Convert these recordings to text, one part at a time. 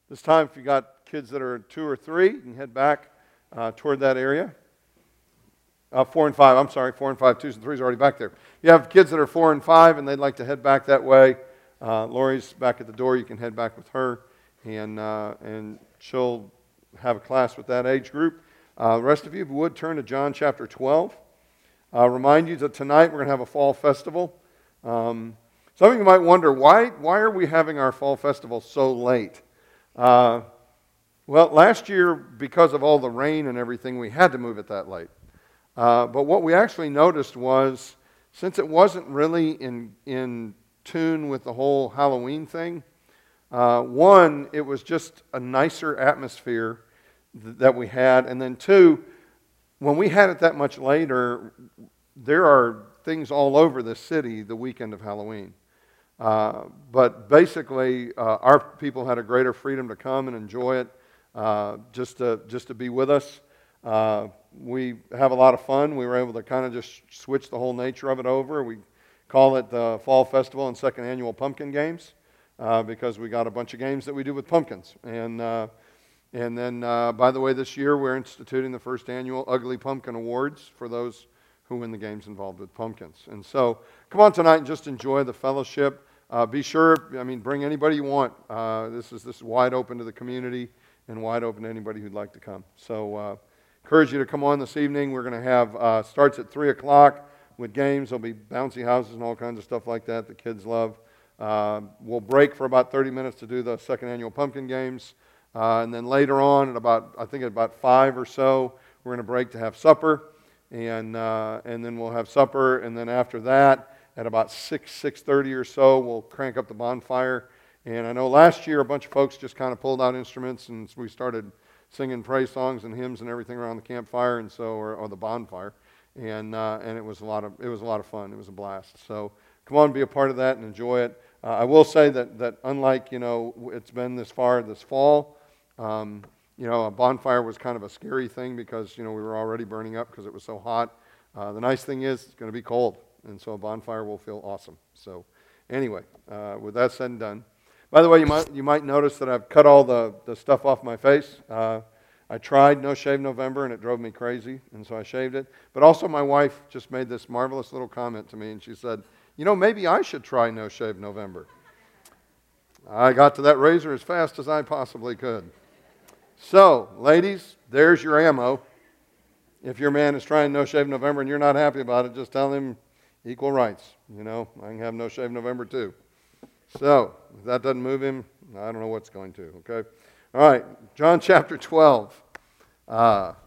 This time, if you got kids that are 2 or 3, you can head back toward that area. 4 and 5, I'm sorry, 4 and 5, 2s and 3s are already back there. You have kids that are 4 and 5 and they'd like to head back that way. Lori's back at the door. You can head back with her, and she'll have a class with that age group. The rest of you, if you would, turn to John chapter 12. Remind you that tonight we're going to have a fall festival. Some of you might wonder, why are we having our fall festival so late? Well, last year, because of all the rain and everything, we had to move it that late. But what we actually noticed was, since it wasn't really in tune with the whole Halloween thing, one, it was just a nicer atmosphere that we had, and then two, when we had it that much later, there are things all over the city the weekend of Halloween. But basically, our people had a greater freedom to come and enjoy it, just to be with us. We have a lot of fun. We were able to kind of just switch the whole nature of it over. We call it the Fall Festival and Second Annual Pumpkin Games, because we got a bunch of games that we do with pumpkins. And then, by the way, this year we're instituting the first annual Ugly Pumpkin Awards for those who win the games involved with pumpkins. And so, come on tonight and just enjoy the fellowship. Be sure, bring anybody you want. This is wide open to the community and wide open to anybody who'd like to come. So, encourage you to come on this evening. We're going to have, starts at 3 o'clock with games. There'll be bouncy houses and all kinds of stuff like that kids love. We'll break for about 30 minutes to do the second annual pumpkin games. And then later on, at about 5 or so, we're going to break to have supper. And then we'll have supper. And then after that, at about 6:30 or so, we'll crank up the bonfire. And I know last year a bunch of folks just kind of pulled out instruments and we started singing praise songs and hymns and everything around the campfire, and so or the bonfire, and it was a lot of fun. It was a blast. So come on, be a part of that and enjoy it. I will say that unlike it's been this far this fall, a bonfire was kind of a scary thing because we were already burning up because it was so hot. The nice thing is it's going to be cold, and so a bonfire will feel awesome. So anyway, with that said and done. By the way, you might notice that I've cut all the stuff off my face. I tried No Shave November, and it drove me crazy, and so I shaved it. But also my wife just made this marvelous little comment to me, and she said, maybe I should try No Shave November. I got to that razor as fast as I possibly could. So, ladies, there's your ammo. If your man is trying No Shave November and you're not happy about it, just tell him equal rights. I can have No Shave November too. So, if that doesn't move him, I don't know what's going to, okay? All right, John chapter 12. Call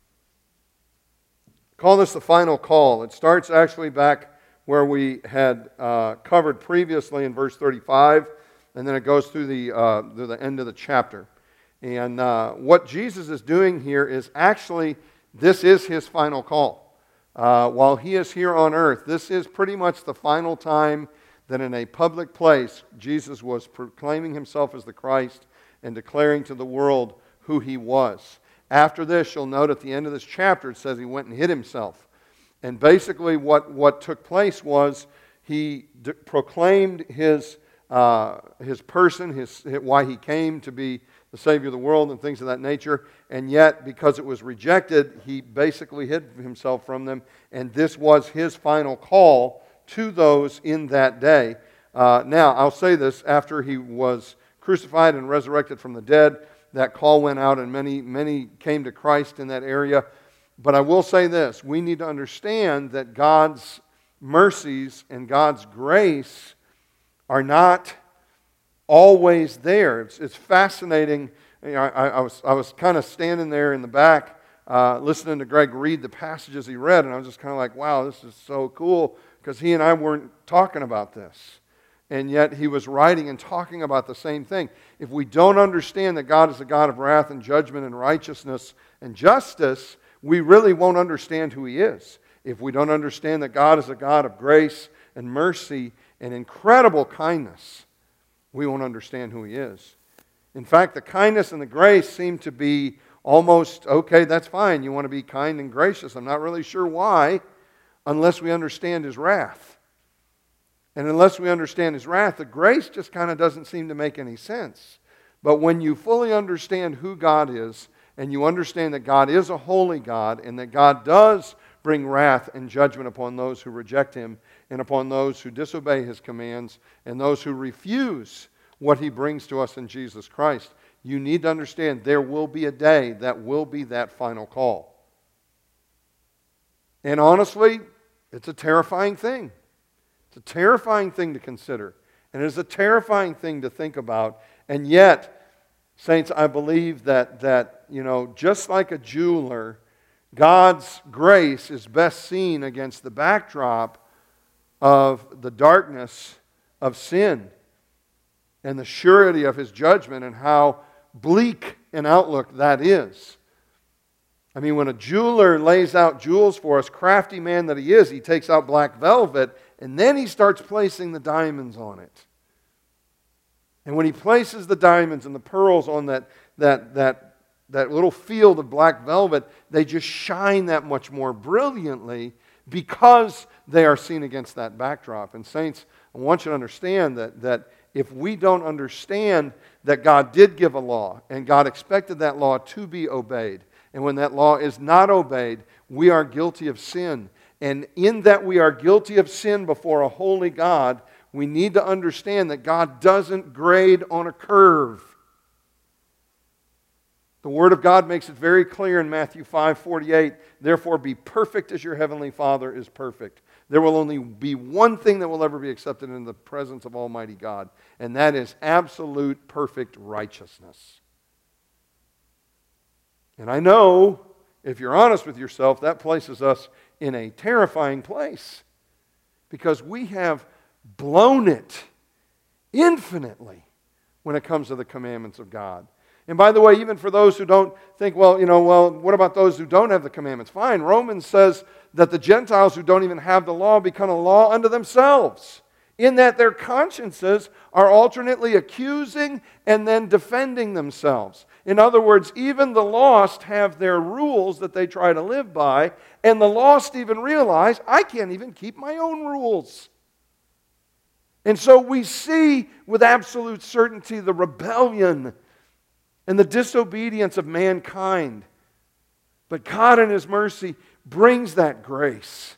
this the final call. It starts actually back where we had covered previously in verse 35, and then it goes through the end of the chapter. And what Jesus is doing here is actually, this is his final call. While he is here on earth, this is pretty much the final time that in a public place, Jesus was proclaiming himself as the Christ and declaring to the world who he was. After this, you'll note at the end of this chapter, it says he went and hid himself. And basically what took place was he proclaimed his person, why he came to be the Savior of the world and things of that nature. And yet, because it was rejected, he basically hid himself from them. And this was his final call to those in that day. Now, I'll say this, after he was crucified and resurrected from the dead, that call went out and many came to Christ in that area. But I will say this, we need to understand that God's mercies and God's grace are not always there. It's fascinating. I was kind of standing there in the back listening to Greg read the passages he read, and I was just kind of like, wow, this is so cool, because he and I weren't talking about this. And yet he was writing and talking about the same thing. If we don't understand that God is a God of wrath and judgment and righteousness and justice, we really won't understand who he is. If we don't understand that God is a God of grace and mercy and incredible kindness, we won't understand who he is. In fact, the kindness and the grace seem to be almost, okay, that's fine. You want to be kind and gracious. I'm not really sure why, unless we understand his wrath. And unless we understand his wrath, the grace just kind of doesn't seem to make any sense. But when you fully understand who God is, and you understand that God is a holy God, and that God does bring wrath and judgment upon those who reject Him, and upon those who disobey His commands, and those who refuse what He brings to us in Jesus Christ, you need to understand there will be a day that will be that final call. And honestly, it's a terrifying thing. It's a terrifying thing to consider. And it is a terrifying thing to think about. And yet, saints, I believe that just like a jeweler, God's grace is best seen against the backdrop of the darkness of sin and the surety of His judgment and how bleak an outlook that is. I mean, when a jeweler lays out jewels for us, crafty man that he is, he takes out black velvet and then he starts placing the diamonds on it. And when he places the diamonds and the pearls on that little field of black velvet, they just shine that much more brilliantly because they are seen against that backdrop. And saints, I want you to understand that if we don't understand that God did give a law and God expected that law to be obeyed, and when that law is not obeyed, we are guilty of sin. And in that we are guilty of sin before a holy God, we need to understand that God doesn't grade on a curve. The Word of God makes it very clear in Matthew 5:48, therefore be perfect as your heavenly Father is perfect. There will only be one thing that will ever be accepted in the presence of Almighty God, and that is absolute perfect righteousness. And I know, if you're honest with yourself, that places us in a terrifying place because we have blown it infinitely when it comes to the commandments of God. And by the way, even for those who don't think, well, what about those who don't have the commandments? Fine, Romans says that the Gentiles who don't even have the law become a law unto themselves, in that their consciences are alternately accusing and then defending themselves. In other words, even the lost have their rules that they try to live by, and the lost even realize, I can't even keep my own rules. And so we see with absolute certainty the rebellion and the disobedience of mankind. But God in His mercy brings that grace.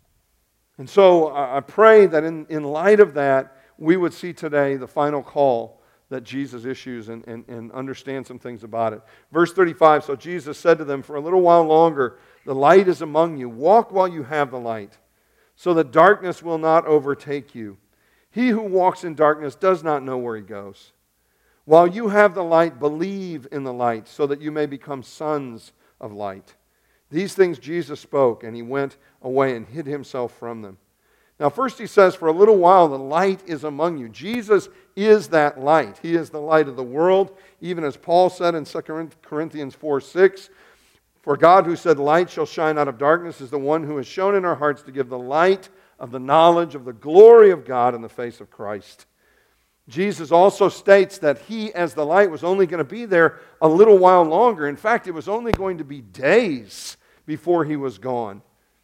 And so I pray that in light of that, we would see today the final call that Jesus issues and understand some things about it. Verse 35, so Jesus said to them, for a little while longer, the light is among you. Walk while you have the light, so that darkness will not overtake you. He who walks in darkness does not know where he goes. While you have the light, believe in the light, so that you may become sons of light. These things Jesus spoke, and He went away and hid Himself from them. Now, first He says, for a little while the light is among you. Jesus is that light. He is the light of the world, even as Paul said in 2 Corinthians 4:6, for God who said, light shall shine out of darkness, is the one who has shown in our hearts to give the light of the knowledge of the glory of God in the face of Christ. Jesus also states that He, as the light, was only going to be there a little while longer. In fact, it was only going to be days before He was gone.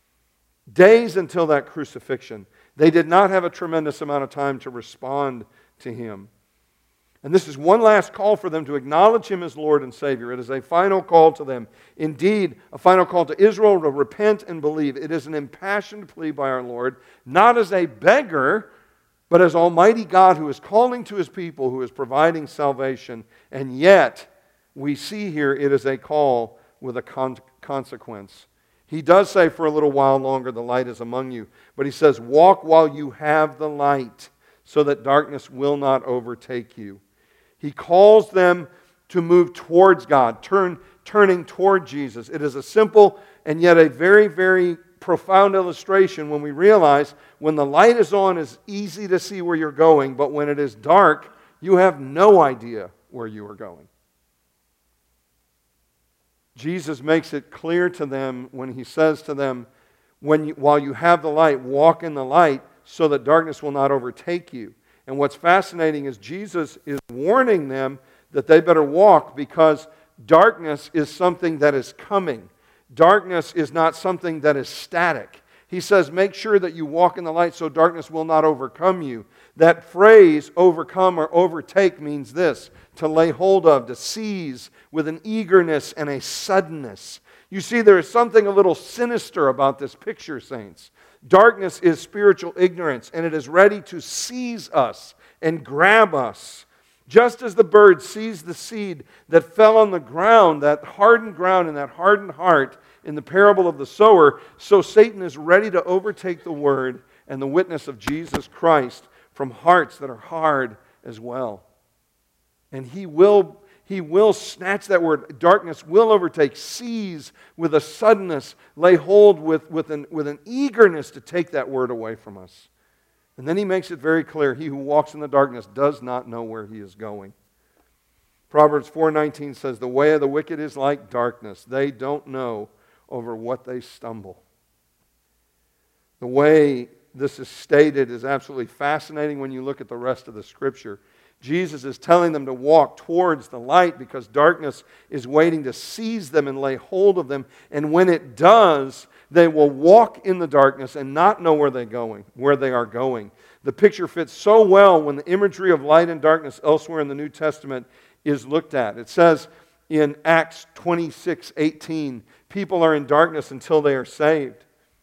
Days until that crucifixion. They did not have a tremendous amount of time to respond to Him. And this is one last call for them to acknowledge Him as Lord and Savior. It is a final call to them. Indeed, a final call to Israel to repent and believe. It is an impassioned plea by our Lord, not as a beggar, but as Almighty God who is calling to His people, who is providing salvation. And yet, we see here it is a call with a consequence. He does say for a little while longer the light is among you. But He says, walk while you have the light, so that darkness will not overtake you. He calls them to move towards God, turning toward Jesus. It is a simple and yet a very, very profound illustration when we realize when the light is on, it's easy to see where you're going, but when it is dark, you have no idea where you are going. Jesus makes it clear to them when He says to them, while you have the light, walk in the light so that darkness will not overtake you. And what's fascinating is Jesus is warning them that they better walk because darkness is something that is coming. Darkness is not something that is static. He says, make sure that you walk in the light so darkness will not overcome you. That phrase, overcome or overtake, means this, to lay hold of, to seize with an eagerness and a suddenness. You see, there is something a little sinister about this picture, saints. Darkness is spiritual ignorance, and it is ready to seize us and grab us. Just as the bird seized the seed that fell on the ground, that hardened ground and that hardened heart in the parable of the sower, so Satan is ready to overtake the word and the witness of Jesus Christ from hearts that are hard as well. And he will snatch that word. Darkness will overtake, seize with a suddenness, lay hold with an eagerness to take that word away from us. And then he makes it very clear, he who walks in the darkness does not know where he is going. Proverbs 4:19 says, the way of the wicked is like darkness. They don't know over what they stumble. The way this is stated is absolutely fascinating when you look at the rest of the Scripture. Jesus is telling them to walk towards the light because darkness is waiting to seize them and lay hold of them. And when it does, they will walk in the darkness and not know where they are going. The picture fits so well when the imagery of light and darkness elsewhere in the New Testament is looked at. It says in Acts 26:18, people are in darkness until they are saved.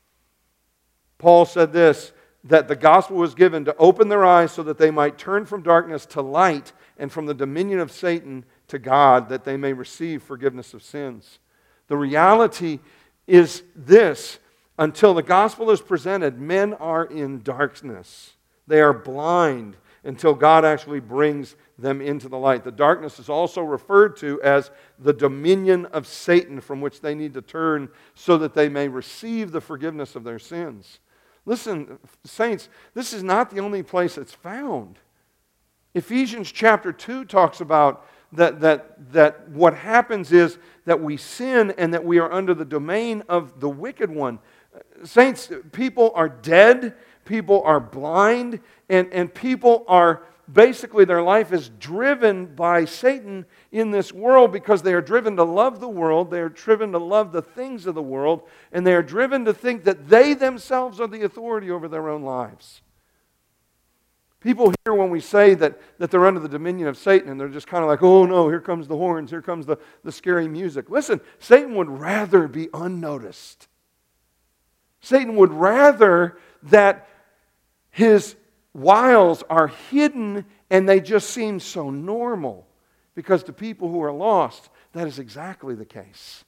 Paul said this, that the gospel was given to open their eyes so that they might turn from darkness to light and from the dominion of Satan to God, that they may receive forgiveness of sins. The reality is this: until the gospel is presented, men are in darkness. They are blind until God actually brings them into the light. The darkness is also referred to as the dominion of Satan, from which they need to turn so that they may receive the forgiveness of their sins. Listen, saints, this is not the only place it's found. Ephesians chapter 2 talks about that what happens is that we sin and that we are under the domain of the wicked one. Saints, people are dead, people are blind, and people are basically, their life is driven by Satan in this world because they are driven to love the world, they are driven to love the things of the world, and they are driven to think that they themselves are the authority over their own lives. People hear when we say that they're under the dominion of Satan, and they're just kind of like, oh no, here comes the horns, here comes the scary music. Listen, Satan would rather be unnoticed. Satan would rather that his wiles are hidden and they just seem so normal. Because to people who are lost, that is exactly the case.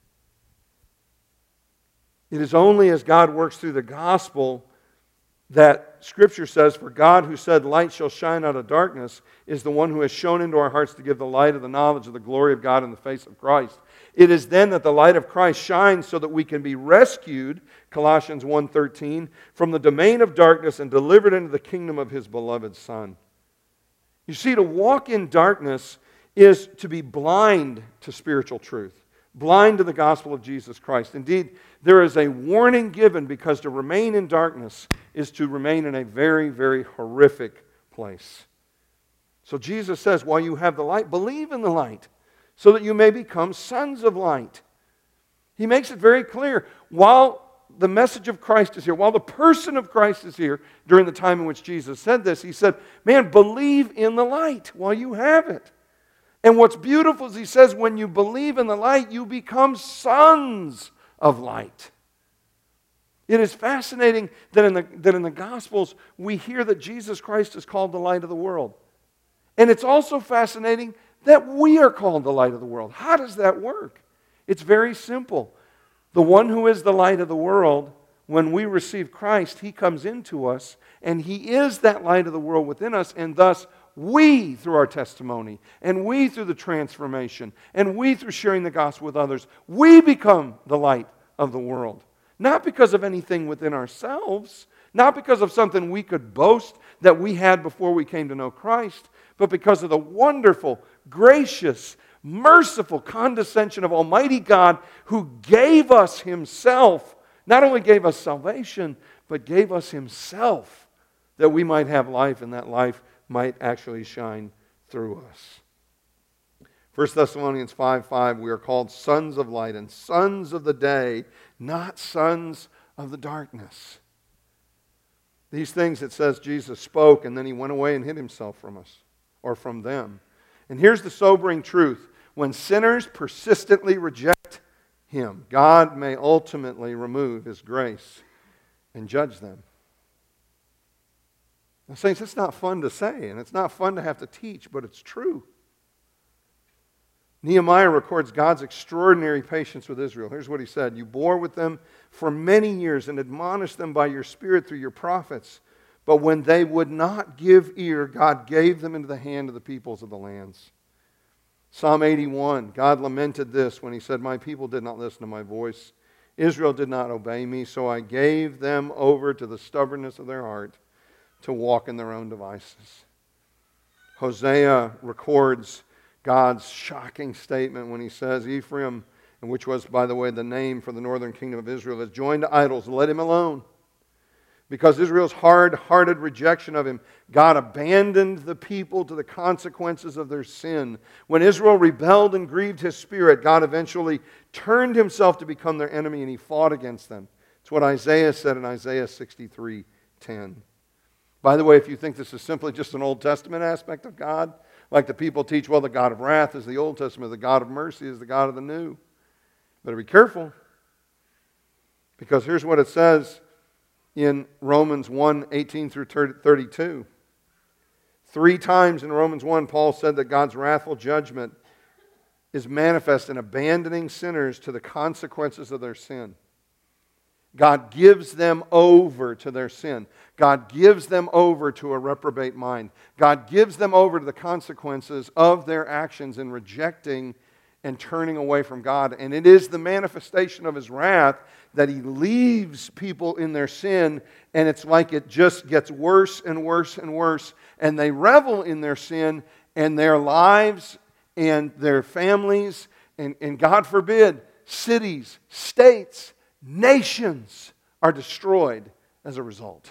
It is only as God works through the gospel that Scripture says, for God who said, light shall shine out of darkness, is the one who has shone into our hearts to give the light of the knowledge of the glory of God in the face of Christ. It is then that the light of Christ shines so that we can be rescued, Colossians 1:13, from the domain of darkness and delivered into the kingdom of His beloved Son. You see, to walk in darkness is to be blind to spiritual truth, blind to the gospel of Jesus Christ. Indeed, there is a warning given because to remain in darkness is to remain in a very, very horrific place. So Jesus says, while you have the light, believe in the light, so that you may become sons of light. He makes it very clear. While the message of Christ is here, while the person of Christ is here, during the time in which Jesus said this, He said, man, believe in the light while you have it. And what's beautiful is He says, when you believe in the light, you become sons of light. It is fascinating that in the Gospels, we hear that Jesus Christ is called the light of the world. And it's also fascinating that we are called the light of the world. How does that work? It's very simple. The one who is the light of the world, when we receive Christ, He comes into us, and He is that light of the world within us, and thus we, through our testimony, and we through the transformation, and we through sharing the gospel with others, we become the light of the world. Not because of anything within ourselves, not because of something we could boast that we had before we came to know Christ, but because of the wonderful, gracious, merciful condescension of Almighty God, who gave us Himself. Not only gave us salvation, but gave us Himself, that we might have life, and that life might actually shine through us. 1 Thessalonians 5:5, we are called sons of light and sons of the day, not sons of the darkness. These things, it says, Jesus spoke, and then He went away and hid Himself from us, or from them. And here's the sobering truth. When sinners persistently reject Him, God may ultimately remove His grace and judge them. Now, saints, it's not fun to say, and it's not fun to have to teach, but it's true. Nehemiah records God's extraordinary patience with Israel. Here's what he said: "You bore with them for many years and admonished them by your Spirit through your prophets. But when they would not give ear, God gave them into the hand of the peoples of the lands." Psalm 81, God lamented this when He said, "My people did not listen to my voice. Israel did not obey me, so I gave them over to the stubbornness of their heart to walk in their own devices." Hosea records God's shocking statement when He says, "Ephraim," and which was, by the way, the name for the northern kingdom of Israel, "has joined to idols. Let him alone." Because Israel's hard-hearted rejection of Him, God abandoned the people to the consequences of their sin. When Israel rebelled and grieved His Spirit, God eventually turned Himself to become their enemy, and He fought against them. It's what Isaiah said in Isaiah 63:10. By the way, if you think this is simply just an Old Testament aspect of God, like the people teach, well, the God of wrath is the Old Testament, the God of mercy is the God of the New. Better be careful. Because here's what it says in Romans 1:18 through 32. 3 times in Romans 1, Paul said that God's wrathful judgment is manifest in abandoning sinners to the consequences of their sin. God gives them over to their sin. God gives them over to a reprobate mind. God gives them over to the consequences of their actions in rejecting and turning away from God. And it is the manifestation of His wrath that He leaves people in their sin, and it's like it just gets worse and worse and worse, and they revel in their sin, and their lives and their families, and God forbid, cities, states, nations are destroyed as a result.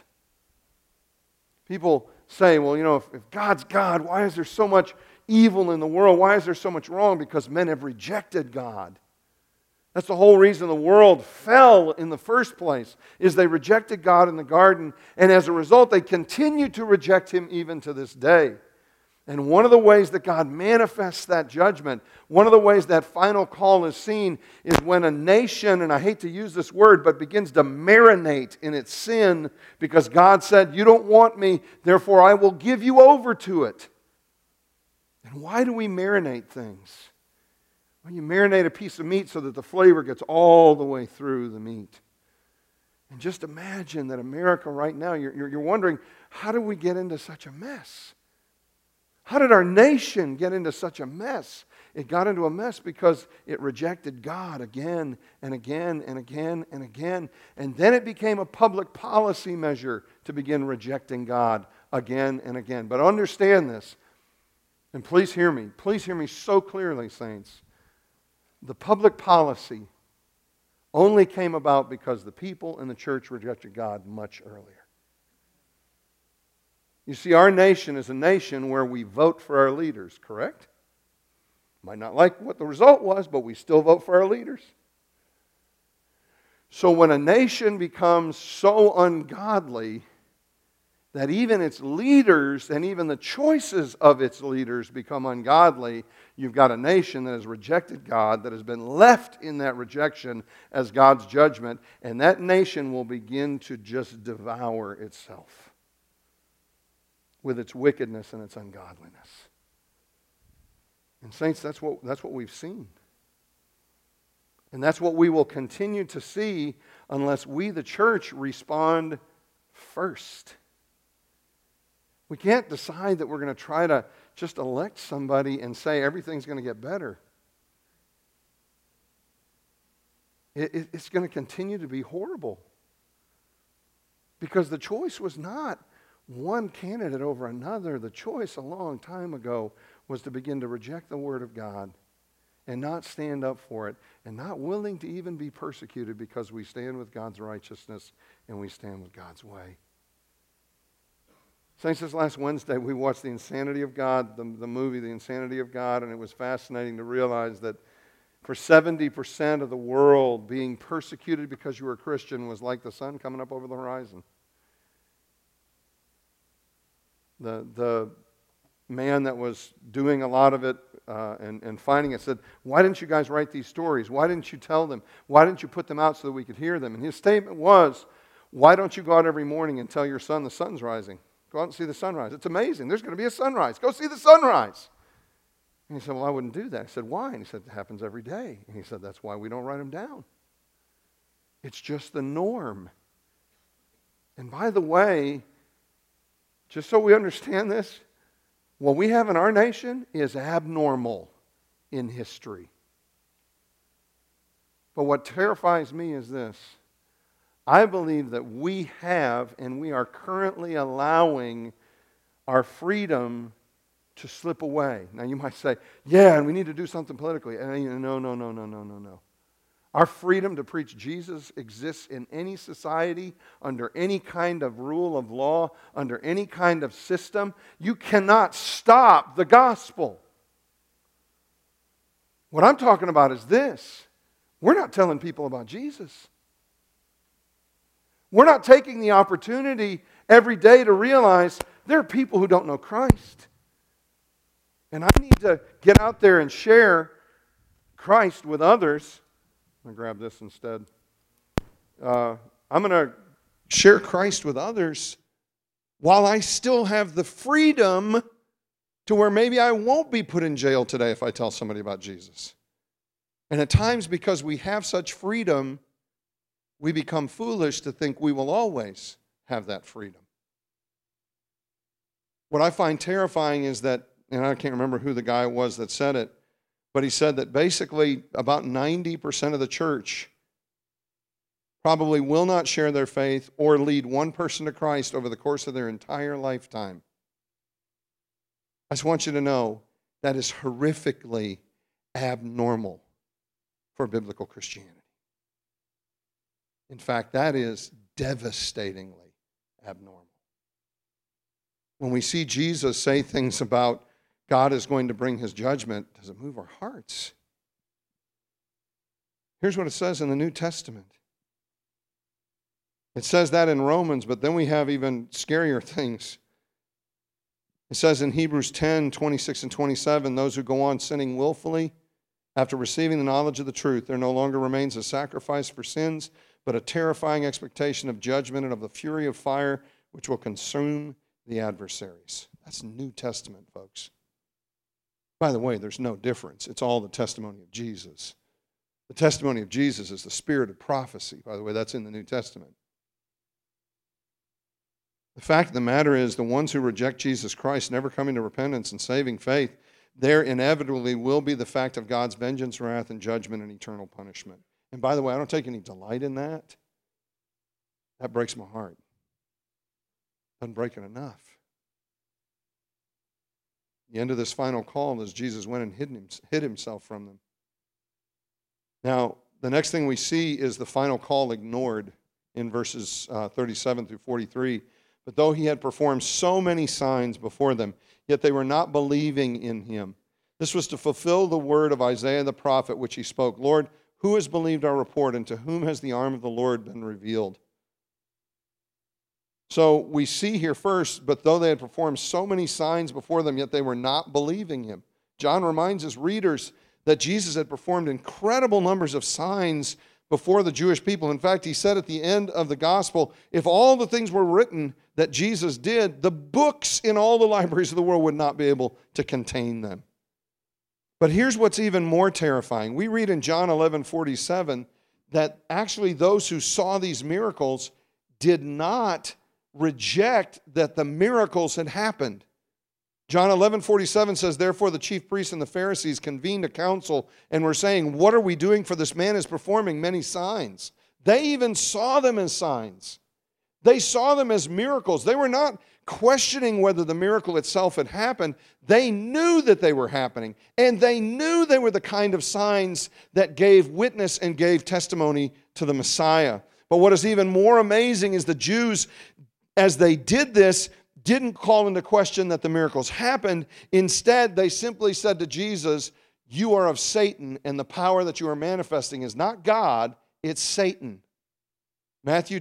People say, well, if God's God, why is there so much evil in the world? Why is there so much wrong? Because men have rejected God. That's the whole reason the world fell in the first place, is they rejected God in the garden, and as a result, they continue to reject Him even to this day. And one of the ways that God manifests that judgment, one of the ways that final call is seen, is when a nation, and I hate to use this word, but begins to marinate in its sin because God said, "You don't want me, therefore I will give you over to it." And why do we marinate things? Well, you marinate a piece of meat so that the flavor gets all the way through the meat. And just imagine that America right now, you're wondering, how did we get into such a mess? How did our nation get into such a mess? It got into a mess because it rejected God again and again and again and again. And then it became a public policy measure to begin rejecting God again and again. But understand this, and please hear me so clearly, saints. The public policy only came about because the people in the church rejected God much earlier. You see, our nation is a nation where we vote for our leaders, correct? Might not like what the result was, but we still vote for our leaders. So when a nation becomes so ungodly that even its leaders and even the choices of its leaders become ungodly, you've got a nation that has rejected God, that has been left in that rejection as God's judgment, and that nation will begin to just devour itself with its wickedness and its ungodliness. And saints, that's what we've seen. And that's what we will continue to see unless we, the church, respond first. We can't decide that we're going to try to just elect somebody and say everything's going to get better. It's going to continue to be horrible. Because the choice was not one candidate over another. The choice a long time ago was to begin to reject the Word of God and not stand up for it and not willing to even be persecuted because we stand with God's righteousness and we stand with God's way. Saints, this last Wednesday we watched The Insanity of God, the movie The Insanity of God, and it was fascinating to realize that for 70% of the world, being persecuted because you were a Christian was like the sun coming up over the horizon. The man that was doing a lot of it and finding it said, why didn't you guys write these stories? Why didn't you tell them? Why didn't you put them out so that we could hear them? And his statement was, why don't you go out every morning and tell your son the sun's rising? Go out and see the sunrise. It's amazing. There's going to be a sunrise. Go see the sunrise. And he said, well, I wouldn't do that. I said, why? And he said, it happens every day. And he said, that's why we don't write them down. It's just the norm. And by the way, just so we understand this, what we have in our nation is abnormal in history. But what terrifies me is this. I believe that we have and we are currently allowing our freedom to slip away. Now you might say, yeah, and we need to do something politically. And no. Our freedom to preach Jesus exists in any society, under any kind of rule of law, under any kind of system. You cannot stop the gospel. What I'm talking about is this. We're not telling people about Jesus. We're not taking the opportunity every day to realize there are people who don't know Christ. And I need to get out there and share Christ with others. I'm going to grab this instead. I'm going to share Christ with others while I still have the freedom to where maybe I won't be put in jail today if I tell somebody about Jesus. And at times, because we have such freedom, we become foolish to think we will always have that freedom. What I find terrifying is that, and I can't remember who the guy was that said it, but he said that basically about 90% of the church probably will not share their faith or lead one person to Christ over the course of their entire lifetime. I just want you to know that is horrifically abnormal for biblical Christianity. In fact, that is devastatingly abnormal. When we see Jesus say things about God is going to bring his judgment, does it move our hearts? Here's what it says in the New Testament. It says that in Romans, but then we have even scarier things. It says in Hebrews 10, 26 and 27, those who go on sinning willfully, after receiving the knowledge of the truth, there no longer remains a sacrifice for sins, but a terrifying expectation of judgment and of the fury of fire, which will consume the adversaries. That's New Testament, folks. By the way, there's no difference. It's all the testimony of Jesus. The testimony of Jesus is the spirit of prophecy. By the way, that's in the New Testament. The fact of the matter is, the ones who reject Jesus Christ, never coming to repentance and saving faith, there inevitably will be the fact of God's vengeance, wrath, and judgment and eternal punishment. And by the way, I don't take any delight in that. That breaks my heart. Doesn't break it enough. The end of this final call is Jesus went and hid himself from them. Now, the next thing we see is the final call ignored in verses 37 through 43. But though he had performed so many signs before them, yet they were not believing in him. This was to fulfill the word of Isaiah the prophet, which he spoke, Lord, who has believed our report, and to whom has the arm of the Lord been revealed? So we see here first, but though they had performed so many signs before them, yet they were not believing him. John reminds his readers that Jesus had performed incredible numbers of signs before the Jewish people. In fact, he said at the end of the gospel, if all the things were written that Jesus did, the books in all the libraries of the world would not be able to contain them. But here's what's even more terrifying. We read in John 11:47 that actually those who saw these miracles did not reject that the miracles had happened. John 11:47 says, therefore the chief priests and the Pharisees convened a council and were saying, what are we doing, for this man is performing many signs. They even saw them as signs. They saw them as miracles. They were not questioning whether the miracle itself had happened. They knew that they were happening, and they knew they were the kind of signs that gave witness and gave testimony to the Messiah. But what is even more amazing is the Jews, as they did this, didn't call into question that the miracles happened. Instead, they simply said to Jesus, you are of Satan, and the power that you are manifesting is not God, it's Satan. Matthew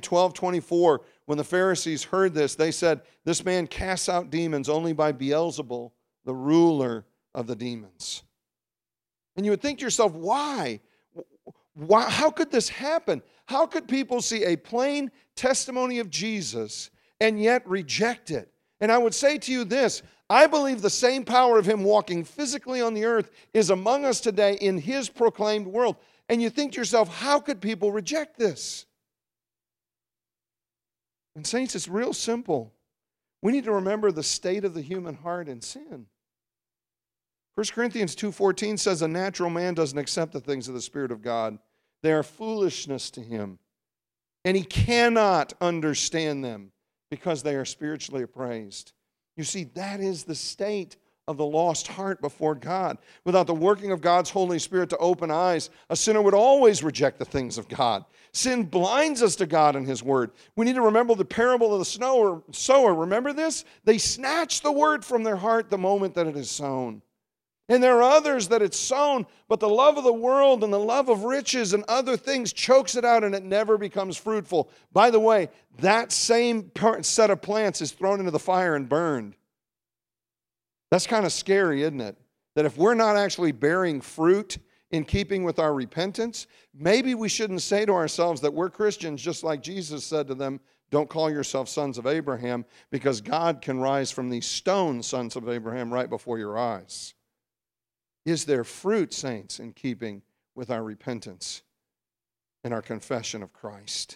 12:24, when the Pharisees heard this, they said, this man casts out demons only by Beelzebul, the ruler of the demons. And you would think to yourself, why? How could this happen? How could people see a plain testimony of Jesus and yet reject it? And I would say to you this, I believe the same power of him walking physically on the earth is among us today in his proclaimed world. And you think to yourself, how could people reject this? And saints, it's real simple. We need to remember the state of the human heart in sin. 1 Corinthians 2:14 says, a natural man doesn't accept the things of the Spirit of God. They are foolishness to him, and he cannot understand them because they are spiritually appraised. You see, that is the state of the lost heart before God. Without the working of God's Holy Spirit to open eyes, a sinner would always reject the things of God. Sin blinds us to God and his word. We need to remember the parable of the sower. Remember this? They snatch the word from their heart the moment that it is sown. And there are others that it's sown, but the love of the world and the love of riches and other things chokes it out and it never becomes fruitful. By the way, that same set of plants is thrown into the fire and burned. That's kind of scary, isn't it? That if we're not actually bearing fruit in keeping with our repentance, maybe we shouldn't say to ourselves that we're Christians, just like Jesus said to them, don't call yourselves sons of Abraham, because God can rise from these stone sons of Abraham right before your eyes. Is there fruit, saints, in keeping with our repentance and our confession of Christ?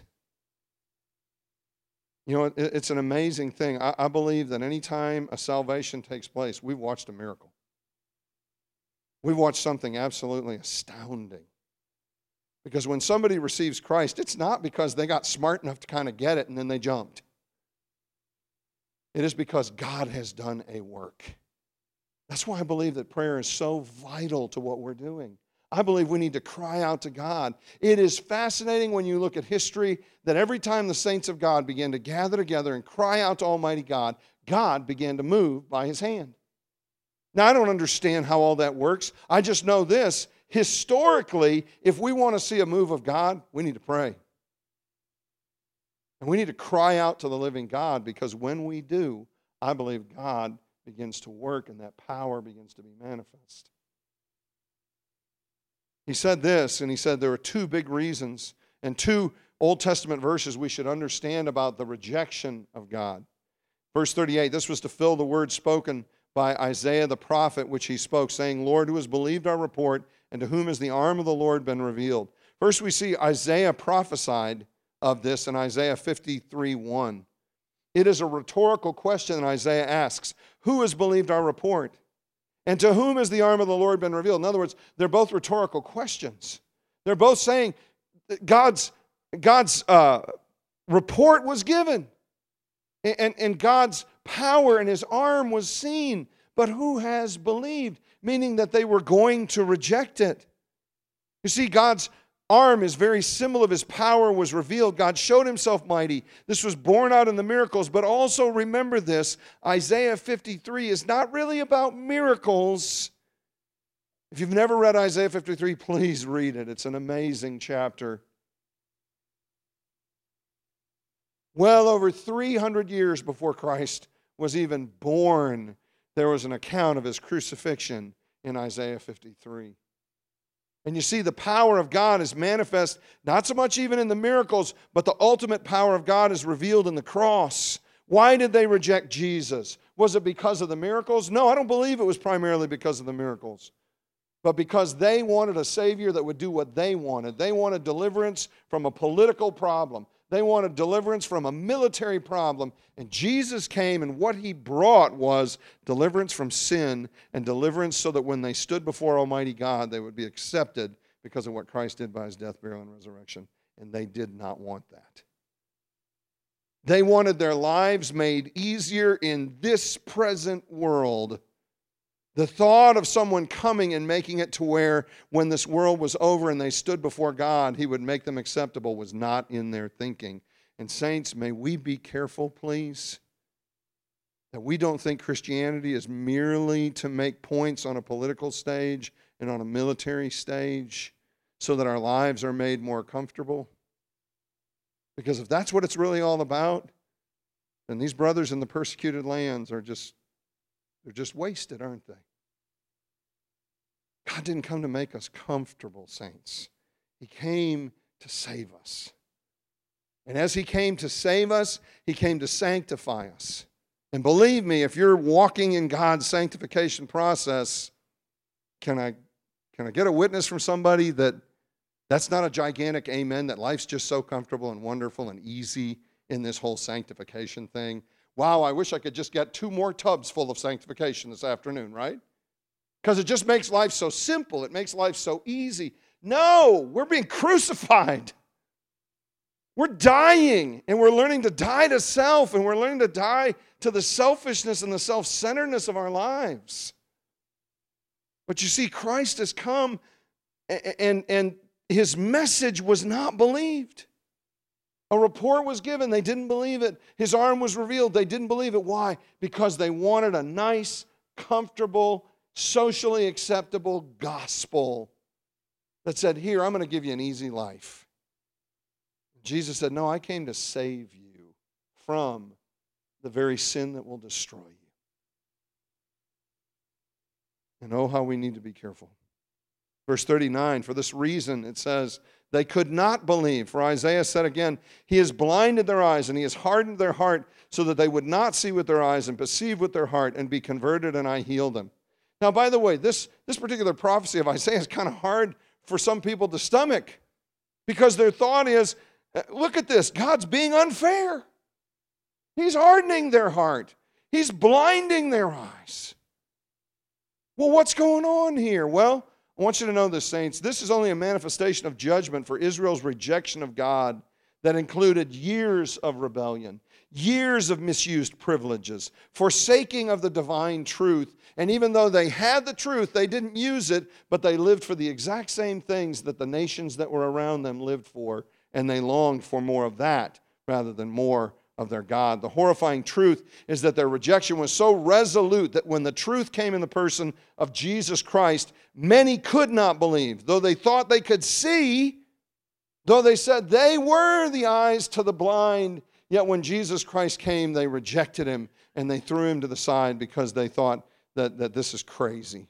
You know, it's an amazing thing. I believe that any time a salvation takes place, we've watched a miracle. We've watched something absolutely astounding. Because when somebody receives Christ, it's not because they got smart enough to kind of get it and then they jumped. It is because God has done a work. That's why I believe that prayer is so vital to what we're doing. I believe we need to cry out to God. It is fascinating when you look at history that every time the saints of God began to gather together and cry out to Almighty God, God began to move by his hand. Now, I don't understand how all that works. I just know this. Historically, if we want to see a move of God, we need to pray. And we need to cry out to the living God, because when we do, I believe God begins to work and that power begins to be manifest. He said this, and he said there are two big reasons and two Old Testament verses we should understand about the rejection of God. Verse 38, this was to fill the word spoken by Isaiah the prophet, which he spoke, saying, Lord, who has believed our report, and to whom has the arm of the Lord been revealed? First, we see Isaiah prophesied of this in Isaiah 53:1. It is a rhetorical question that Isaiah asks. Who has believed our report? And to whom has the arm of the Lord been revealed? In other words, they're both rhetorical questions. They're both saying that God's report was given. And God's power and his arm was seen. But who has believed? Meaning that they were going to reject it. You see, God's arm is very symbol of his power was revealed. God showed himself mighty. This was borne out in the miracles. But also remember this, Isaiah 53 is not really about miracles. If you've never read Isaiah 53, please read it. It's an amazing chapter. Well over 300 years before Christ was even born, there was an account of his crucifixion in Isaiah 53. And you see, the power of God is manifest, not so much even in the miracles, but the ultimate power of God is revealed in the cross. Why did they reject Jesus? Was it because of the miracles? No, I don't believe it was primarily because of the miracles. But because they wanted a Savior that would do what they wanted. They wanted deliverance from a political problem. They wanted deliverance from a military problem. And Jesus came, and what he brought was deliverance from sin and deliverance so that when they stood before Almighty God, they would be accepted because of what Christ did by his death, burial, and resurrection. And they did not want that. They wanted their lives made easier in this present world. The thought of someone coming and making it to where when this world was over and they stood before God, he would make them acceptable was not in their thinking. And saints, may we be careful, please, that we don't think Christianity is merely to make points on a political stage and on a military stage so that our lives are made more comfortable. Because if that's what it's really all about, then these brothers in the persecuted lands are just They're just wasted, aren't they? God didn't come to make us comfortable, saints. He came to save us. And as He came to save us, He came to sanctify us. And believe me, if you're walking in God's sanctification process, can I get a witness from somebody that's not a gigantic amen, that life's just so comfortable and wonderful and easy in this whole sanctification thing? Wow, I wish I could just get 2 more tubs full of sanctification this afternoon, right? Because it just makes life so simple. It makes life so easy. No, we're being crucified. We're dying, and we're learning to die to self, and we're learning to die to the selfishness and the self-centeredness of our lives. But you see, Christ has come, and His message was not believed. A report was given, they didn't believe it. His arm was revealed, they didn't believe it. Why? Because they wanted a nice, comfortable, socially acceptable gospel that said, here, I'm going to give you an easy life. Jesus said, no, I came to save you from the very sin that will destroy you. And oh, how we need to be careful. Verse 39, for this reason, it says, they could not believe. For Isaiah said again, He has blinded their eyes and He has hardened their heart so that they would not see with their eyes and perceive with their heart and be converted, and I heal them. Now, by the way, this particular prophecy of Isaiah is kind of hard for some people to stomach, because their thought is, look at this, God's being unfair. He's hardening their heart. He's blinding their eyes. Well, what's going on here? Well, I want you to know this, saints. This is only a manifestation of judgment for Israel's rejection of God that included years of rebellion, years of misused privileges, forsaking of the divine truth. And even though they had the truth, they didn't use it, but they lived for the exact same things that the nations that were around them lived for, and they longed for more of that rather than more of their God. The horrifying truth is that their rejection was so resolute that when the truth came in the person of Jesus Christ, many could not believe. Though they thought they could see, though they said they were the eyes to the blind, yet when Jesus Christ came, they rejected Him and they threw Him to the side because they thought that this is crazy.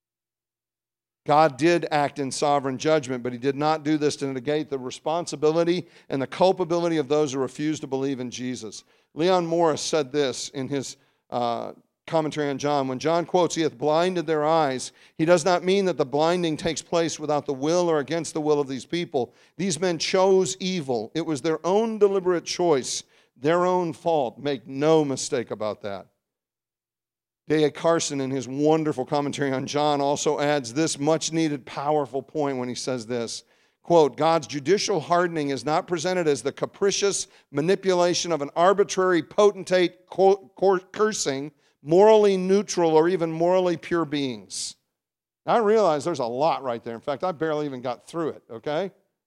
God did act in sovereign judgment, but He did not do this to negate the responsibility and the culpability of those who refuse to believe in Jesus. Leon Morris said this in his commentary on John. When John quotes, He hath blinded their eyes, he does not mean that the blinding takes place without the will or against the will of these people. These men chose evil. It was their own deliberate choice, their own fault. Make no mistake about that. D.A. Carson, in his wonderful commentary on John, also adds this much-needed, powerful point when he says this, quote, God's judicial hardening is not presented as the capricious manipulation of an arbitrary potentate cursing morally neutral or even morally pure beings. Now, I realize there's a lot right there. In fact, I barely even got through it, okay?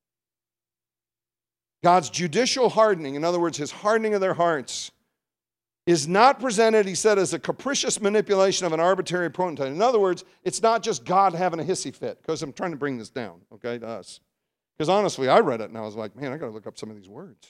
God's judicial hardening, in other words, His hardening of their hearts, is not presented, he said, as a capricious manipulation of an arbitrary potentate. In other words, it's not just God having a hissy fit, because I'm trying to bring this down, okay, to us. Because honestly, I read it and I was like, man, I got to look up some of these words.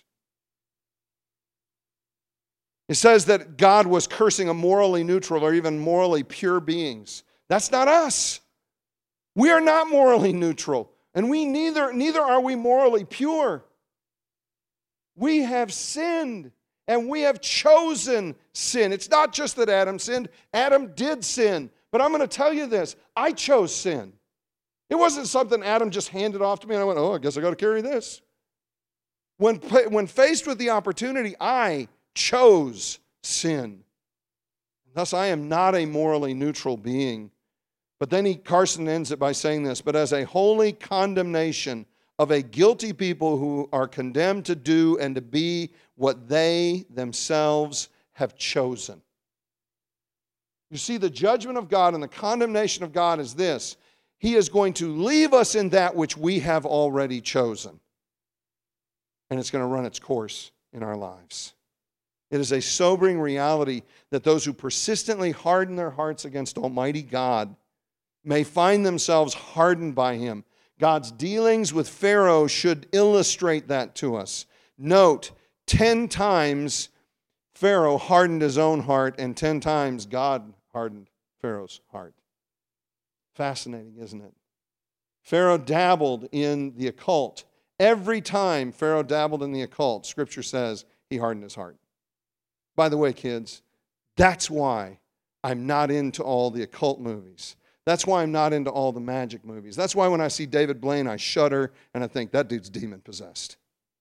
It says that God was cursing a morally neutral or even morally pure beings. That's not us. We are not morally neutral, and we neither are we morally pure. We have sinned. And we have chosen sin. It's not just that Adam sinned. Adam did sin. But I'm going to tell you this. I chose sin. It wasn't something Adam just handed off to me and I went, oh, I guess I got to carry this. When faced with the opportunity, I chose sin. Thus, I am not a morally neutral being. But then Carson ends it by saying this, but as a holy condemnation of a guilty people who are condemned to do and to be what they themselves have chosen. You see, the judgment of God and the condemnation of God is this. He is going to leave us in that which we have already chosen. And it's going to run its course in our lives. It is a sobering reality that those who persistently harden their hearts against Almighty God may find themselves hardened by Him. God's dealings with Pharaoh should illustrate that to us. Note, 10 times Pharaoh hardened his own heart, and 10 times God hardened Pharaoh's heart. Fascinating, isn't it? Pharaoh dabbled in the occult. Every time Pharaoh dabbled in the occult, Scripture says he hardened his heart. By the way, kids, that's why I'm not into all the occult movies. That's why I'm not into all the magic movies. That's why when I see David Blaine, I shudder and I think, that dude's demon-possessed.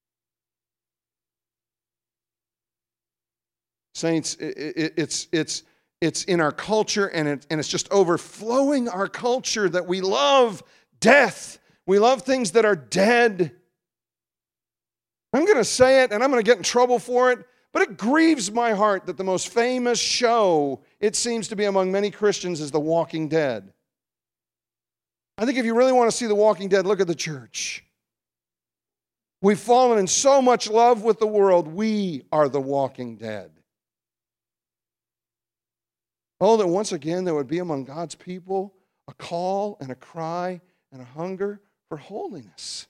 Saints, it's in our culture, and it's just overflowing our culture that we love death. We love things that are dead. I'm going to say it, and I'm going to get in trouble for it, but it grieves my heart that the most famous show, it seems to be among many Christians, is The Walking Dead. I think if you really want to see The Walking Dead, look at the church. We've fallen in so much love with the world. We are the walking dead. Oh, that once again there would be among God's people a call and a cry and a hunger for holiness.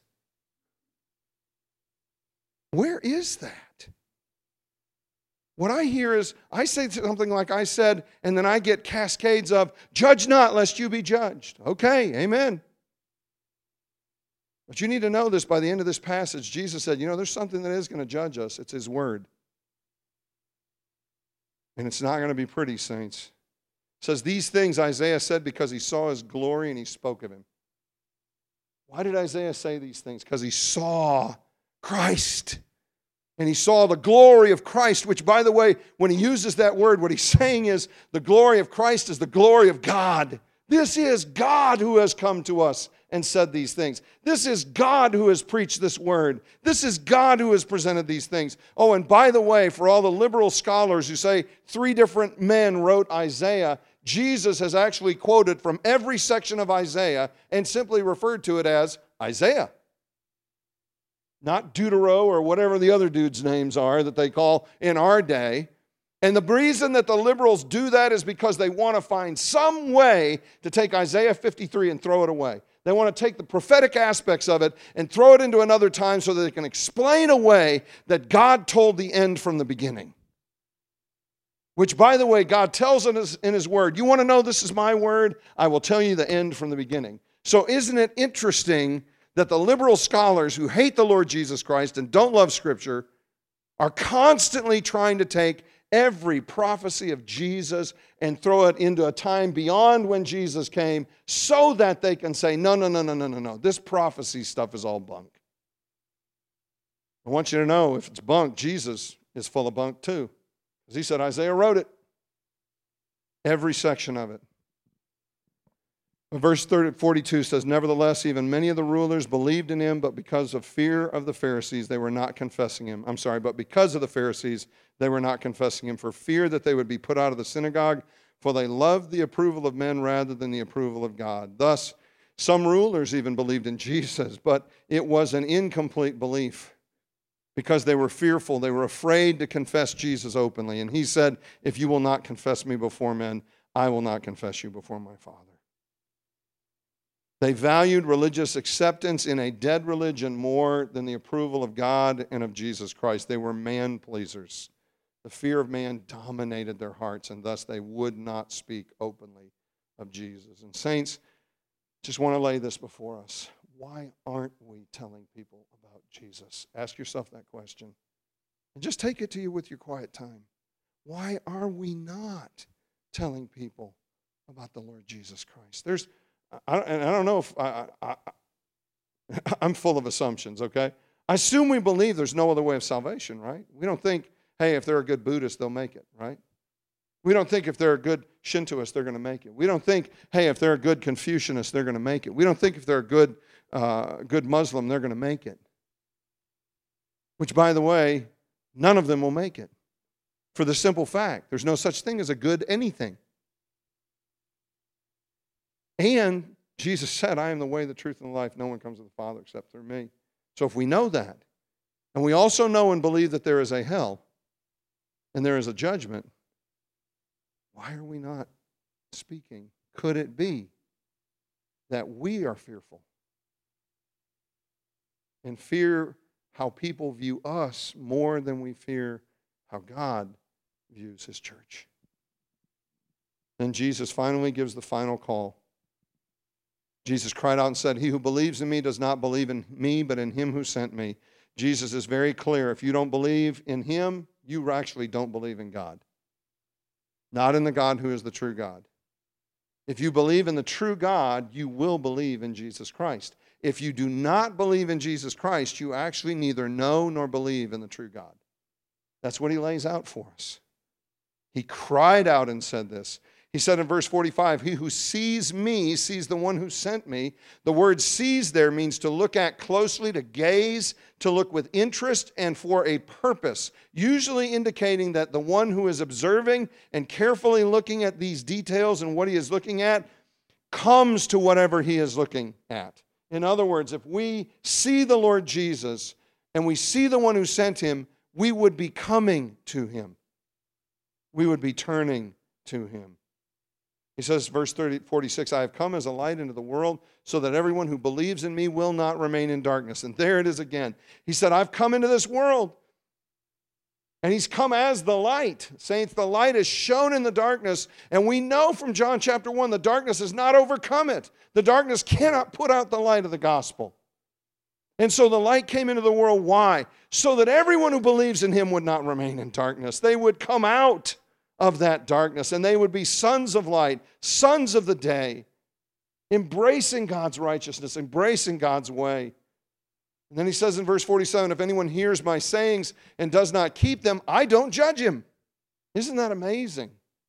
Where is that? What I hear is, I say something like I said, and then I get cascades of, judge not lest you be judged. Okay, amen. But you need to know this, by the end of this passage, Jesus said, there's something that is going to judge us. It's His Word. And it's not going to be pretty, saints. It says, these things Isaiah said because he saw His glory and he spoke of Him. Why did Isaiah say these things? Because he saw Christ. And he saw the glory of Christ, which, by the way, when he uses that word, what he's saying is the glory of Christ is the glory of God. This is God who has come to us and said these things. This is God who has preached this word. This is God who has presented these things. Oh, and by the way, for all the liberal scholars who say 3 different men wrote Isaiah, Jesus has actually quoted from every section of Isaiah and simply referred to it as Isaiah. Not Deutero or whatever the other dudes' names are that they call in our day. And the reason that the liberals do that is because they want to find some way to take Isaiah 53 and throw it away. They want to take the prophetic aspects of it and throw it into another time so that they can explain away that God told the end from the beginning. Which, by the way, God tells us in His Word. You want to know this is my word? I will tell you the end from the beginning. So isn't it interesting that the liberal scholars who hate the Lord Jesus Christ and don't love Scripture are constantly trying to take every prophecy of Jesus and throw it into a time beyond when Jesus came so that they can say, no. This prophecy stuff is all bunk. I want you to know, if it's bunk, Jesus is full of bunk too. Because He said Isaiah wrote it. Every section of it. Verse 42 says, nevertheless, even many of the rulers believed in Him, but because of fear of the Pharisees, they were not confessing Him. But because of the Pharisees, they were not confessing Him, for fear that they would be put out of the synagogue, for they loved the approval of men rather than the approval of God. Thus, some rulers even believed in Jesus, but it was an incomplete belief because they were fearful. They were afraid to confess Jesus openly. And He said, if you will not confess Me before men, I will not confess you before My Father. They valued religious acceptance in a dead religion more than the approval of God and of Jesus Christ. They were man-pleasers. The fear of man dominated their hearts, and thus they would not speak openly of Jesus. And saints, just want to lay this before us. Why aren't we telling people about Jesus? Ask yourself that question. And just take it to you with your quiet time. Why are we not telling people about the Lord Jesus Christ? I don't know if I'm full of assumptions, okay? I assume we believe there's no other way of salvation, right? We don't think, hey, if they're a good Buddhist, they'll make it, right? We don't think if they're a good Shintoist, they're going to make it. We don't think, hey, if they're a good Confucianist, they're going to make it. We don't think if they're a good Muslim, they're going to make it. Which, by the way, none of them will make it. For the simple fact, there's no such thing as a good anything. And Jesus said, I am the way, the truth, and the life. No one comes to the Father except through Me. So if we know that, and we also know and believe that there is a hell, and there is a judgment, why are we not speaking? Could it be that we are fearful and fear how people view us more than we fear how God views His church? Then Jesus finally gives the final call. Jesus cried out and said, "He who believes in me does not believe in me, but in him who sent me." Jesus is very clear. If you don't believe in him, you actually don't believe in God. Not in the God who is the true God. If you believe in the true God, you will believe in Jesus Christ. If you do not believe in Jesus Christ, you actually neither know nor believe in the true God. That's what he lays out for us. He cried out and said this. He said in verse 45, "He who sees me sees the one who sent me." The word sees there means to look at closely, to gaze, to look with interest and for a purpose, usually indicating that the one who is observing and carefully looking at these details and what he is looking at comes to whatever he is looking at. In other words, if we see the Lord Jesus and we see the one who sent him, we would be coming to him. We would be turning to him. He says, verse 46, "I have come as a light into the world so that everyone who believes in me will not remain in darkness." And there it is again. He said, I've come into this world. And he's come as the light. Saints, the light is shown in the darkness. And we know from John chapter 1, the darkness has not overcome it. The darkness cannot put out the light of the gospel. And so the light came into the world. Why? So that everyone who believes in him would not remain in darkness. They would come out of that darkness, and they would be sons of light, sons of the day, embracing God's righteousness, embracing God's way. And then he says in verse 47, "If anyone hears my sayings and does not keep them, I don't judge him." Isn't that amazing?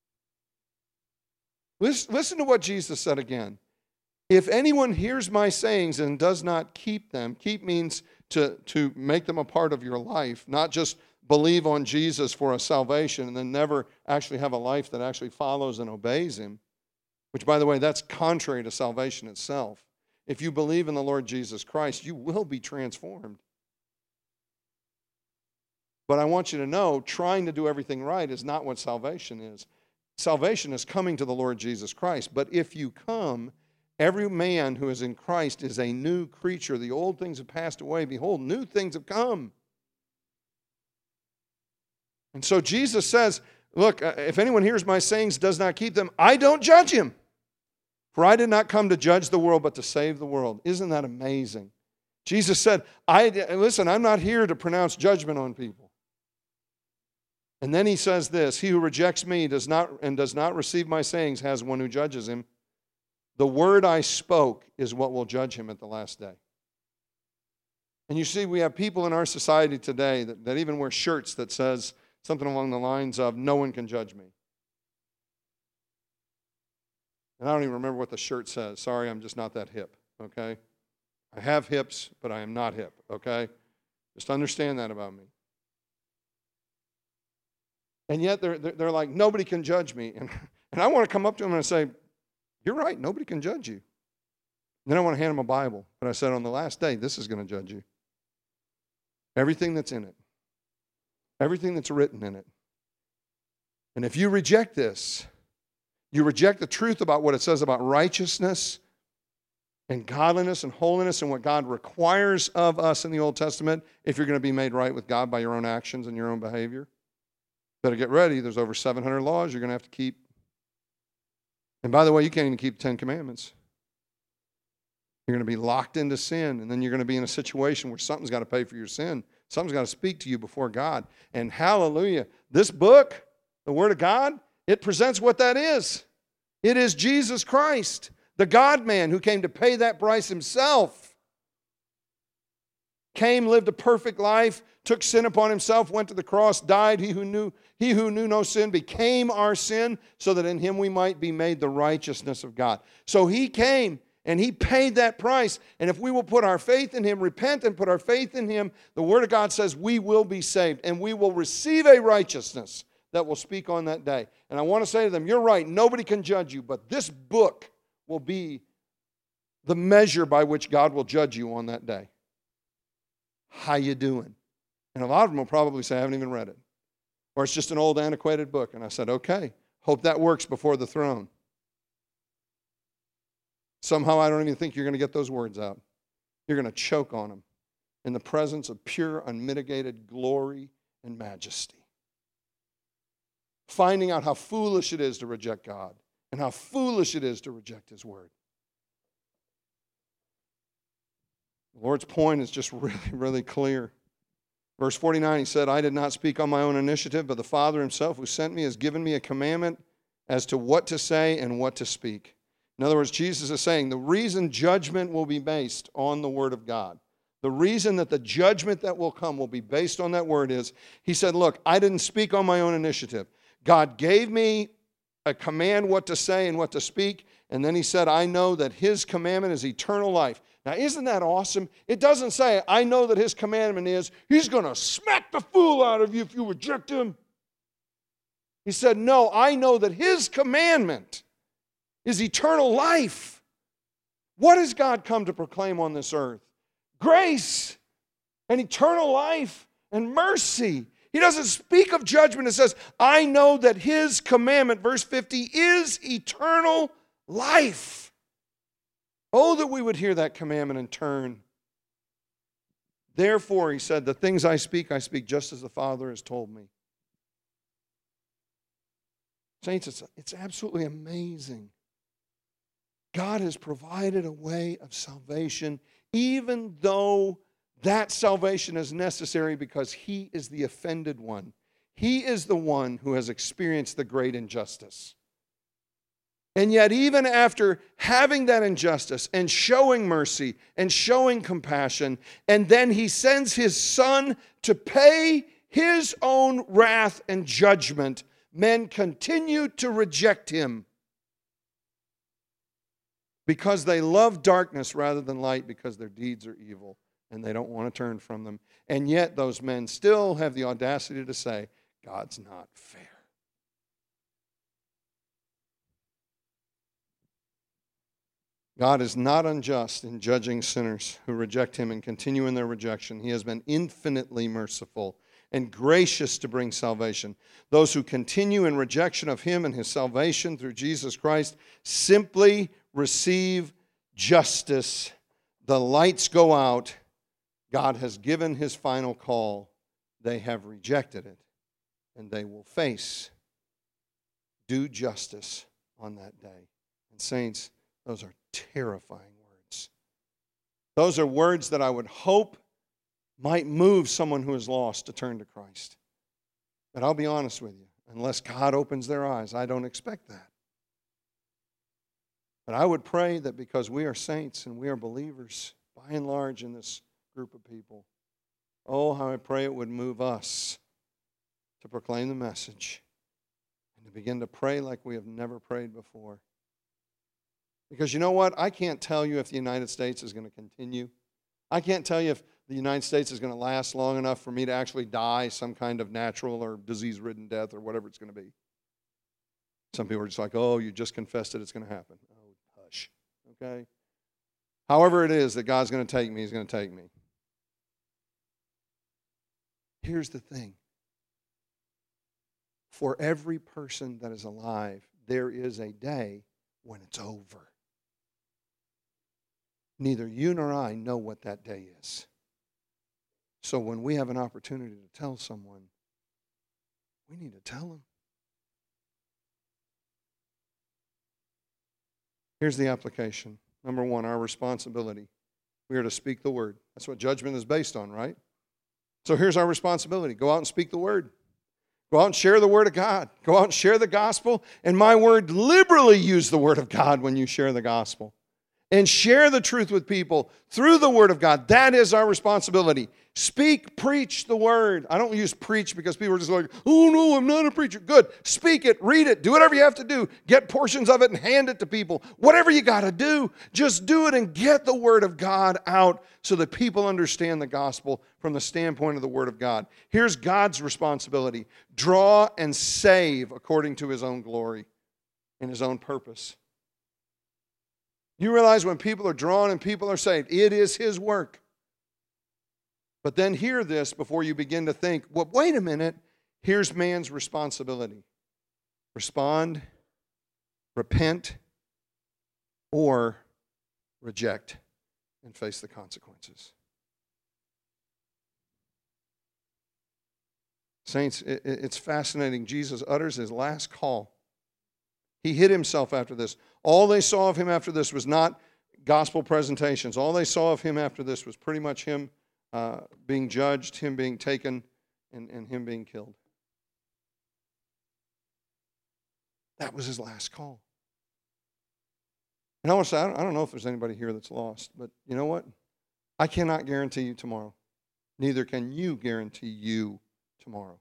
Listen to what Jesus said again. If anyone hears my sayings and does not keep them, keep means to make them a part of your life, not just believe on Jesus for a salvation and then never actually have a life that actually follows and obeys him, which, by the way, that's contrary to salvation itself. If you believe in the Lord Jesus Christ, you will be transformed. But I want you to know, trying to do everything right is not what salvation is. Salvation is coming to the Lord Jesus Christ. But if you come, every man who is in Christ is a new creature. The old things have passed away. Behold, new things have come. And so Jesus says, look, if anyone hears my sayings, does not keep them, I don't judge him. For I did not come to judge the world, but to save the world. Isn't that amazing? Jesus said, listen, I'm not here to pronounce judgment on people. And then he says this, "He who rejects me does not receive my sayings has one who judges him. The word I spoke is what will judge him at the last day." And you see, we have people in our society today that even wear shirts that says something along the lines of, "No one can judge me." And I don't even remember what the shirt says. Sorry, I'm just not that hip, okay? I have hips, but I am not hip, okay? Just understand that about me. And yet they're like, "Nobody can judge me." And I want to come up to them and say, "You're right, nobody can judge you." And then I want to hand them a Bible. But I said, on the last day, this is going to judge you. Everything that's in it. Everything that's written in it. And if you reject this, you reject the truth about what it says about righteousness and godliness and holiness and what God requires of us in the Old Testament, if you're going to be made right with God by your own actions and your own behavior, better get ready. There's over 700 laws you're going to have to keep. And by the way, you can't even keep the 10 Commandments. You're going to be locked into sin, and then you're going to be in a situation where something's got to pay for your sin. Something's got to speak to you before God. And hallelujah, this book, the Word of God, it presents what that is. It is Jesus Christ, the God-man who came to pay that price himself. Came, lived a perfect life, took sin upon himself, went to the cross, died. He who knew no sin became our sin so that in him we might be made the righteousness of God. So he came and he paid that price. And if we will put our faith in him, repent and put our faith in him, the Word of God says we will be saved and we will receive a righteousness that will speak on that day. And I want to say to them, you're right, nobody can judge you, but this book will be the measure by which God will judge you on that day. How you doing? And a lot of them will probably say, I haven't even read it. Or it's just an old antiquated book. And I said, okay, hope that works before the throne. Somehow I don't even think you're going to get those words out. You're going to choke on them in the presence of pure, unmitigated glory and majesty. Finding out how foolish it is to reject God and how foolish it is to reject his word. The Lord's point is just really, really clear. Verse 49, he said, I did not speak on my own initiative, but the Father himself who sent me has given me a commandment as to what to say and what to speak. In other words, Jesus is saying the reason judgment will be based on the word of God, the reason that the judgment that will come will be based on that word is, he said, look, I didn't speak on my own initiative. God gave me a command what to say and what to speak, and then he said, I know that his commandment is eternal life. Now, isn't that awesome? It doesn't say, I know that his commandment is, he's going to smack the fool out of you if you reject him. He said, no, I know that his commandment is eternal life. What has God come to proclaim on this earth? Grace and eternal life and mercy. He doesn't speak of judgment. It says, I know that his commandment, verse 50, is eternal life. Oh, that we would hear that commandment and turn. Therefore, he said, the things I speak just as the Father has told me. Saints, it's absolutely amazing. God has provided a way of salvation, even though that salvation is necessary because he is the offended one. He is the one who has experienced the great injustice. And yet, even after having that injustice and showing mercy and showing compassion, and then he sends his Son to pay his own wrath and judgment, men continue to reject him because they love darkness rather than light because their deeds are evil and they don't want to turn from them. And yet, those men still have the audacity to say, God's not fair. God is not unjust in judging sinners who reject him and continue in their rejection. He has been infinitely merciful and gracious to bring salvation. Those who continue in rejection of him and his salvation through Jesus Christ simply receive justice. The lights go out. God has given his final call. They have rejected it, and they will face due justice on that day. And saints, those are terrifying words. Those are words that I would hope might move someone who is lost to turn to Christ. But I'll be honest with you, unless God opens their eyes, I don't expect that. But I would pray that because we are saints and we are believers, by and large, in this group of people, oh, how I pray it would move us to proclaim the message and to begin to pray like we have never prayed before. Because you know what? I can't tell you if the United States is going to continue. I can't tell you if the United States is going to last long enough for me to actually die some kind of natural or disease-ridden death or whatever it's going to be. Some people are just like, oh, you just confessed it, it's going to happen. Oh, hush. Okay? However it is that God's going to take me, he's going to take me. Here's the thing. For every person that is alive, there is a day when it's over. Neither you nor I know what that day is. So when we have an opportunity to tell someone, we need to tell them. Here's the application. Number one, our responsibility. We are to speak the word. That's what judgment is based on, right? So here's our responsibility. Go out and speak the word. Go out and share the word of God. Go out and share the gospel. And my word, liberally use the word of God when you share the gospel. And share the truth with people through the word of God. That is our responsibility. Speak, preach the word. I don't use preach because people are just like, oh no, I'm not a preacher. Good. Speak it, read it, do whatever you have to do. Get portions of it and hand it to people. Whatever you got to do, just do it and get the word of God out so that people understand the gospel from the standpoint of the word of God. Here's God's responsibility. Draw and save according to his own glory and his own purpose. You realize when people are drawn and people are saved, it is his work. But then hear this before you begin to think, well, wait a minute, here's man's responsibility. Respond, repent, or reject and face the consequences. Saints, it's fascinating. Jesus utters his last call. He hid himself after this. All they saw of him after this was not gospel presentations. All they saw of him after this was pretty much him being judged, him being taken, and him being killed. That was his last call. And I want to say, I don't know if there's anybody here that's lost, but you know what? I cannot guarantee you tomorrow. Neither can you guarantee you tomorrow.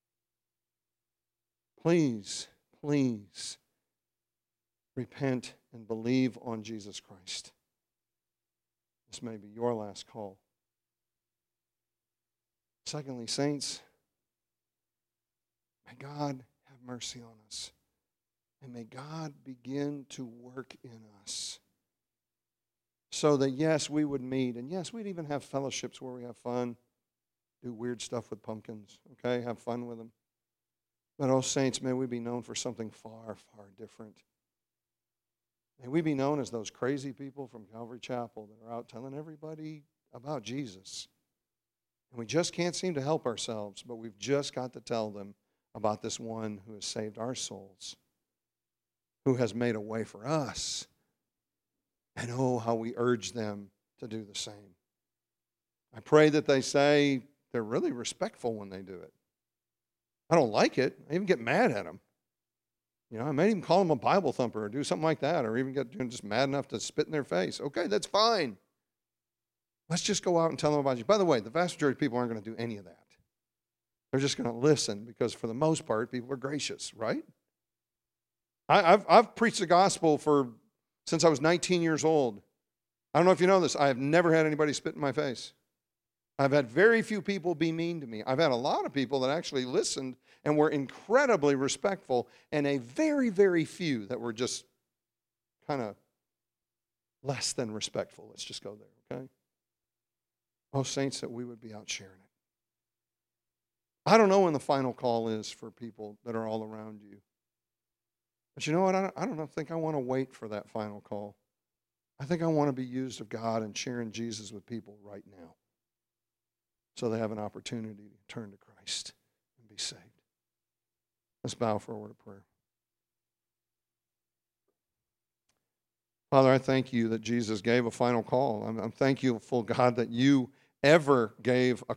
Please, please repent and believe on Jesus Christ. This may be your last call. Secondly, saints, may God have mercy on us. And may God begin to work in us so that, yes, we would meet. And, yes, we'd even have fellowships where we have fun, do weird stuff with pumpkins, okay, have fun with them. But, oh, saints, may we be known for something far, far different. May we be known as those crazy people from Calvary Chapel that are out telling everybody about Jesus. And we just can't seem to help ourselves, but we've just got to tell them about this one who has saved our souls, who has made a way for us. And oh, how we urge them to do the same. I pray that they say they're really respectful when they do it. I don't like it. I even get mad at them. You know, I may even call them a Bible thumper or do something like that, or even get just mad enough to spit in their face. Okay, that's fine. Let's just go out and tell them about you. By the way, the vast majority of people aren't going to do any of that. They're just going to listen because for the most part, people are gracious, right? I've preached the gospel since I was 19 years old. I don't know if you know this. I have never had anybody spit in my face. I've had very few people be mean to me. I've had a lot of people that actually listened and were incredibly respectful, and a very, very few that were just kind of less than respectful. Let's just go there, okay? Oh, saints, that we would be out sharing it. I don't know when the final call is for people that are all around you. But you know what? I don't think I want to wait for that final call. I think I want to be used of God and sharing Jesus with people right now so they have an opportunity to turn to Christ and be saved. Let's bow for a word of prayer. Father, I thank you that Jesus gave a final call. I'm thankful, God, that you ever gave a